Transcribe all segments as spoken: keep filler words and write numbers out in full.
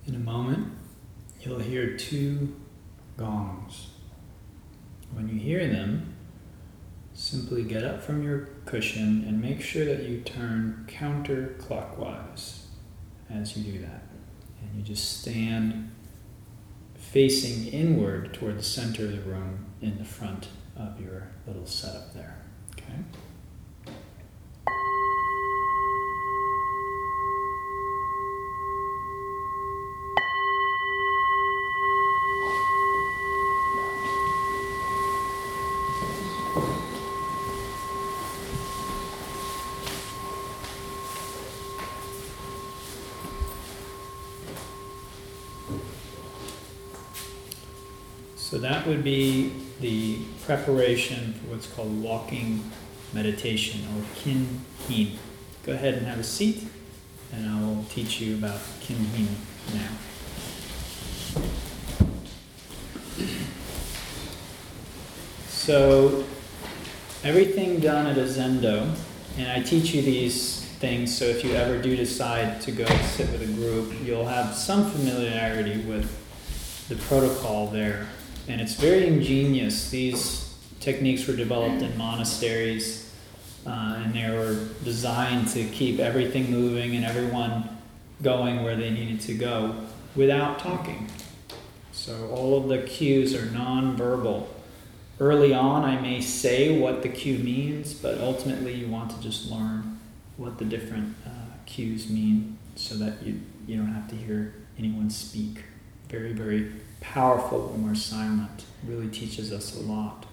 In a moment, you'll hear two gongs. When you hear them, simply get up from your cushion and make sure that you turn counterclockwise as you do that. And you just stand facing inward toward the center of the room in the front of your little setup there. Okay? So that would be the preparation for what's called walking meditation, or Kin Hin. Go ahead and have a seat, and I will teach you about Kin Hin now. So everything done at a Zendo, and I teach you these things, so if you ever do decide to go sit with a group, you'll have some familiarity with the protocol there. And it's very ingenious. These techniques were developed in monasteries, uh, and they were designed to keep everything moving and everyone going where they needed to go without talking. So all of the cues are non-verbal. Early on, I may say what the cue means, but ultimately you want to just learn what the different uh, cues mean so that you, you don't have to hear anyone speak. Very, very powerful when we're silent. It really teaches us a lot.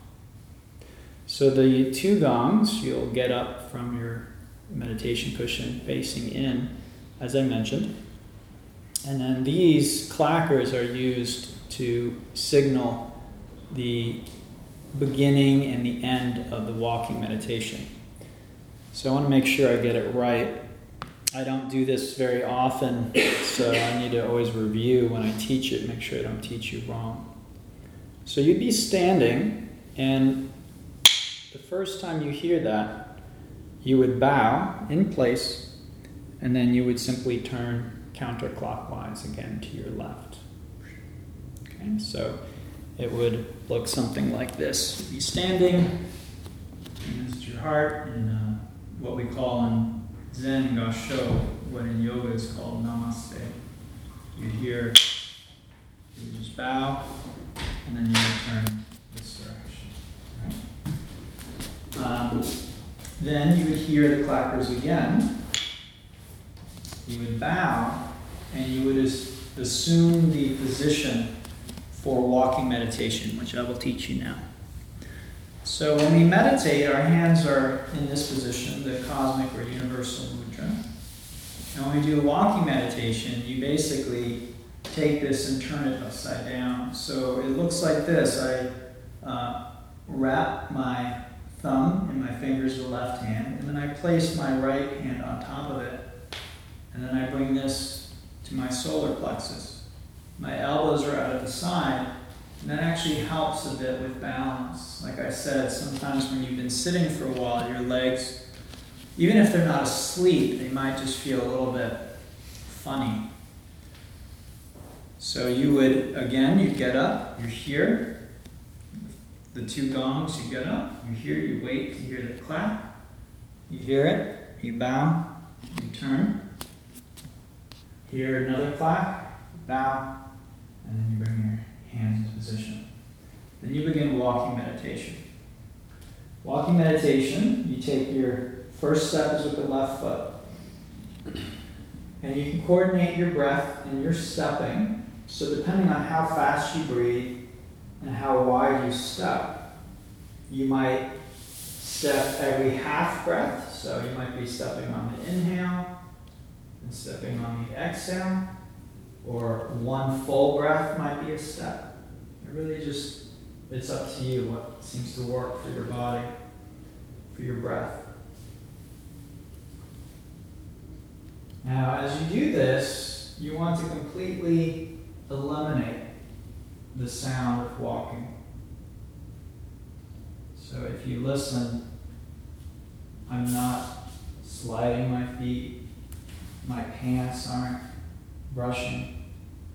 So the two gongs, you'll get up from your meditation cushion facing in, as I mentioned. And then these clackers are used to signal the beginning and the end of the walking meditation. So I want to make sure I get it right. I don't do this very often, so I need to always review when I teach it, make sure I don't teach you wrong. So you'd be standing, and the first time you hear that, you would bow in place, and then you would simply turn counterclockwise again to your left. Okay, so it would look something like this. You'd be standing, against your heart, in uh, what we call in Zen Gasho, what in yoga is called Namaste. You hear, you just bow, and then you turn this direction. Right? Um, then you would hear the clackers again. You would bow, and you would as- assume the position for walking meditation, which I will teach you now. So when we meditate, our hands are in this position, the cosmic or universal mudra. And when we do a walking meditation, you basically take this and turn it upside down. So it looks like this. I uh, wrap my thumb in my fingers of the left hand, and then I place my right hand on top of it. And then I bring this to my solar plexus. My elbows are out at the side. And that actually helps a bit with balance. Like I said, sometimes when you've been sitting for a while, your legs, even if they're not asleep, they might just feel a little bit funny. So you would, again, you get up, you're here. The two gongs, you get up, you're here, you wait to hear the clap. You hear it, you bow, you turn. Hear another clap, bow, and then you bring your hands in position. Then you begin walking meditation. Walking meditation, you take your first step is with the left foot. And you can coordinate your breath and your stepping. So depending on how fast you breathe and how wide you step, you might step every half breath. So you might be stepping on the inhale and stepping on the exhale. Or one full breath might be a step. It really just, it's up to you what seems to work for your body, for your breath. Now, as you do this, you want to completely eliminate the sound of walking. So if you listen, I'm not sliding my feet, my pants aren't brushing.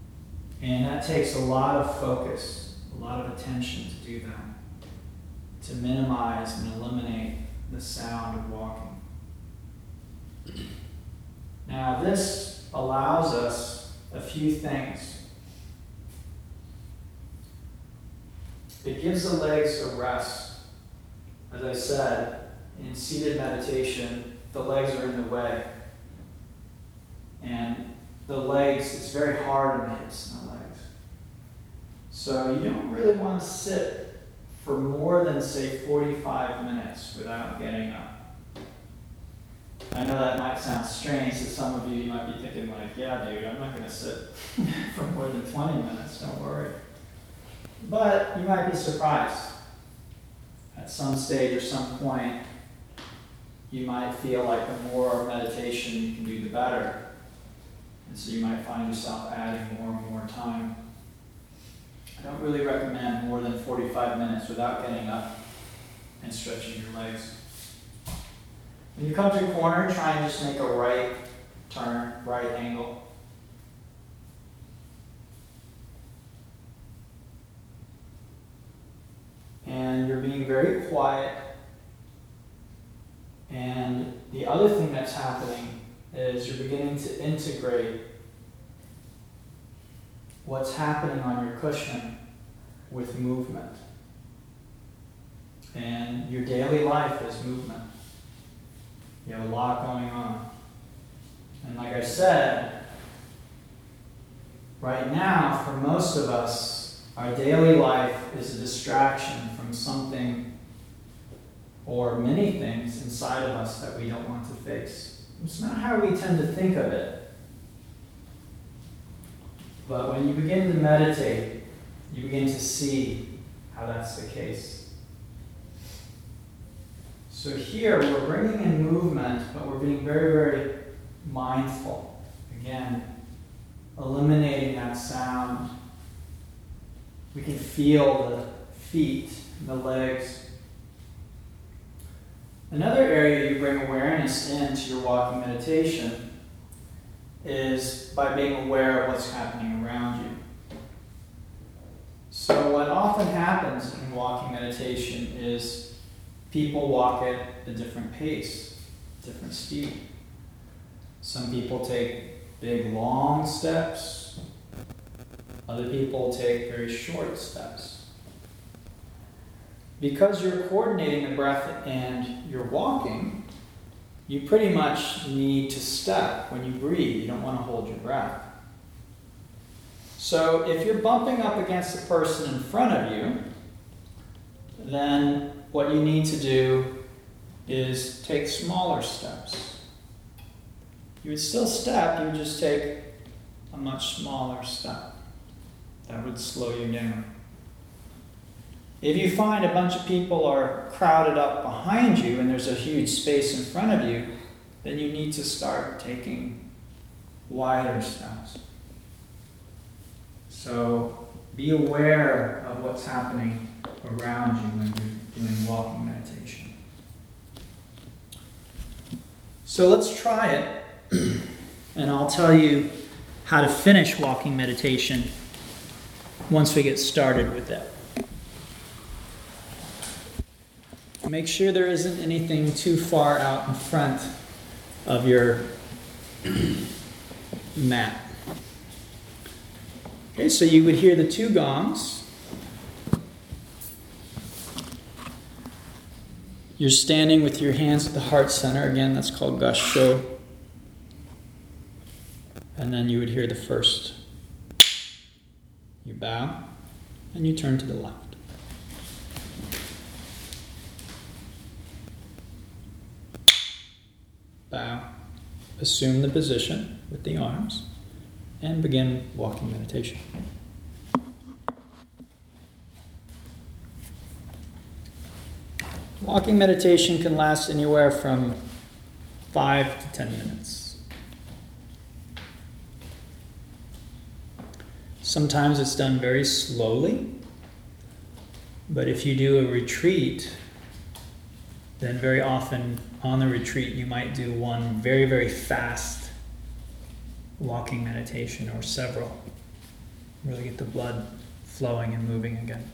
And that takes a lot of focus, a lot of attention to do that, to minimize and eliminate the sound of walking. Now, this allows us a few things. It gives the legs a rest. As I said, in seated meditation, the legs are in the way. And the legs, it's very hard on the hips and the legs. So you don't really want to sit for more than, say, forty-five minutes without getting up. I know that might sound strange to some of you. You might be thinking like, yeah, dude, I'm not going to sit for more than twenty minutes, don't worry. But you might be surprised. At some stage or some point, you might feel like the more meditation you can do, the better. And so you might find yourself adding more and more time. I don't really recommend more than forty-five minutes without getting up and stretching your legs. When you come to a corner, try and just make a right turn, right angle. And you're being very quiet. And the other thing that's happening is you're beginning to integrate what's happening on your cushion with movement. And your daily life is movement. You have a lot going on. And like I said, right now, for most of us, our daily life is a distraction from something or many things inside of us that we don't want to face. It's not how we tend to think of it. But when you begin to meditate, you begin to see how that's the case. So here, we're bringing in movement, but we're being very, very mindful. Again, eliminating that sound. We can feel the feet, the legs. Another area you bring awareness into your walking meditation is by being aware of what's happening around you. So what often happens in walking meditation is people walk at a different pace, different speed. Some people take big, long steps. Other people take very short steps. Because you're coordinating the breath and you're walking, you pretty much need to step when you breathe. You don't want to hold your breath. So if you're bumping up against the person in front of you, then what you need to do is take smaller steps. You would still step, you would just take a much smaller step. That would slow you down. If you find a bunch of people are crowded up behind you and there's a huge space in front of you, then you need to start taking wider steps. So be aware of what's happening around you when you're doing walking meditation. So let's try it, and I'll tell you how to finish walking meditation once we get started with that. Make sure there isn't anything too far out in front of your mat. Okay, so you would hear the two gongs. You're standing with your hands at the heart center. Again, that's called Gassho. And then you would hear the first. You bow, and you turn to the left. Bow. Assume the position with the arms, and begin walking meditation. Walking meditation can last anywhere from five to ten minutes. Sometimes it's done very slowly, but if you do a retreat, then very often on the retreat you might do one very, very fast walking meditation or several. Really get the blood flowing and moving again.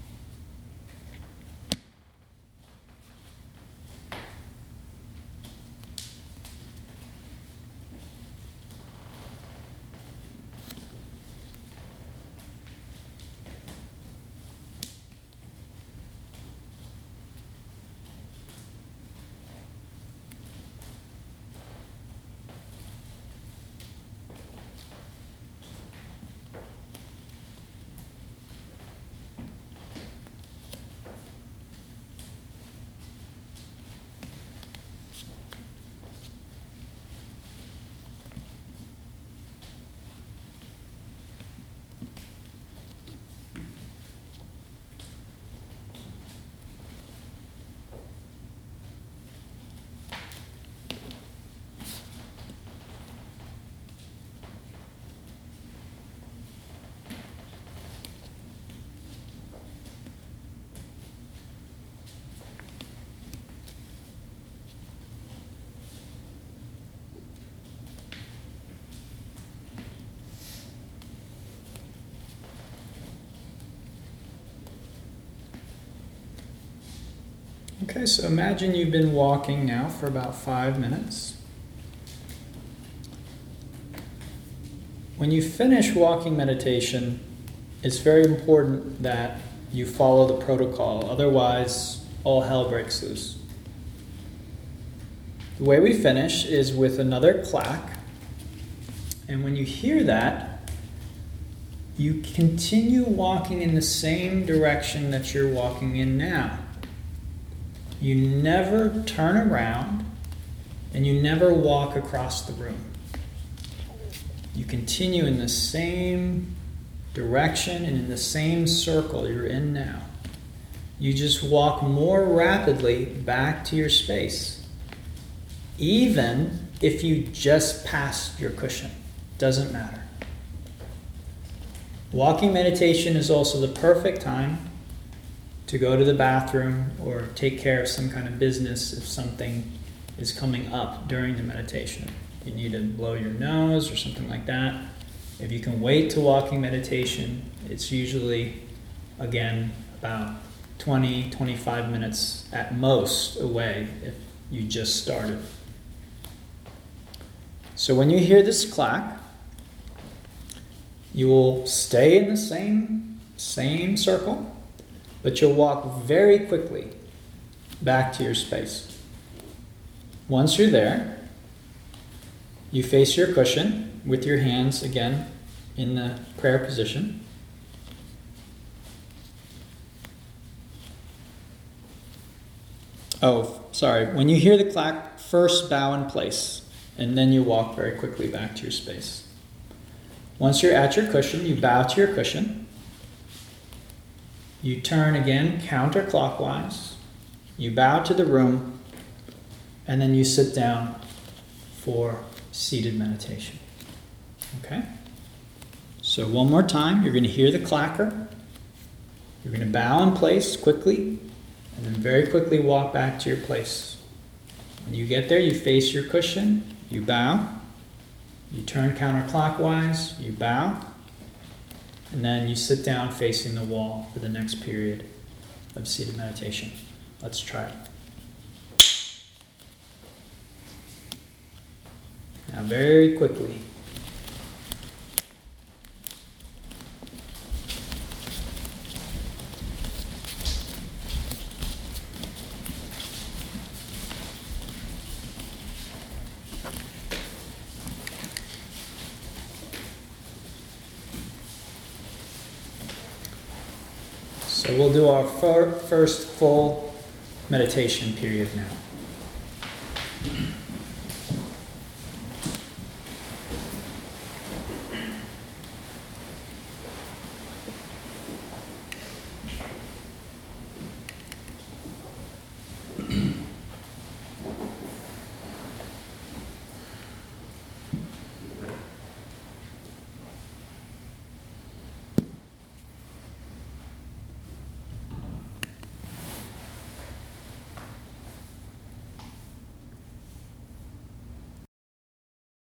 Okay, so imagine you've been walking now for about five minutes. When you finish walking meditation, it's very important that you follow the protocol, otherwise all hell breaks loose. The way we finish is with another clack, and when you hear that, you continue walking in the same direction that you're walking in now. You never turn around, and you never walk across the room. You continue in the same direction and in the same circle you're in now. You just walk more rapidly back to your space, even if you just passed your cushion. Doesn't matter. Walking meditation is also the perfect time to go to the bathroom or take care of some kind of business if something is coming up during the meditation. You need to blow your nose or something like that. If you can wait to walking meditation, it's usually, again, about twenty, twenty-five minutes at most away if you just started. So when you hear this clack, you will stay in the same, same circle, but you'll walk very quickly back to your space. Once you're there, you face your cushion with your hands again in the prayer position. Oh, sorry. When you hear the clack, first bow in place, and then you walk very quickly back to your space. Once you're at your cushion, you bow to your cushion. You turn again counterclockwise. You bow to the room, and then you sit down for seated meditation. Okay? So one more time, you're going to hear the clacker. You're going to bow in place quickly, and then very quickly walk back to your place. When you get there, you face your cushion, you bow, you turn counterclockwise, you bow, and then you sit down facing the wall for the next period of seated meditation. Let's try it. Now very quickly. So we'll do our fir- first full meditation period now.